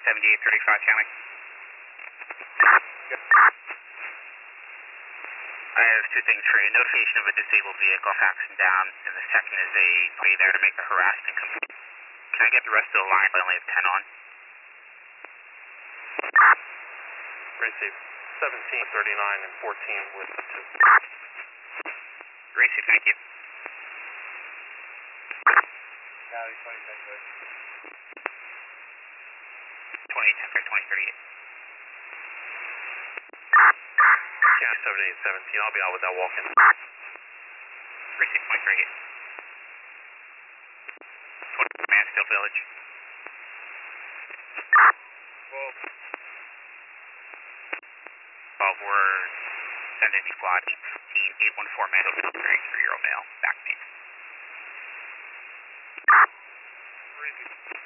7835 County. I have two things for you. Notification of a disabled vehicle faxing down, and the second is a play there to make a harassment complaint. Can I get the rest of the line? I only have 10 on. Receive 17, 39, and 14 with 2. Receive, thank you. County 2810 2038. County 7817, I'll be out with that walk-in. Receive 2038. 20 Mansfield Village. 12, we're sending the squad 814 Mansfield Village, carrying 3-year-old male, back to me. Receive.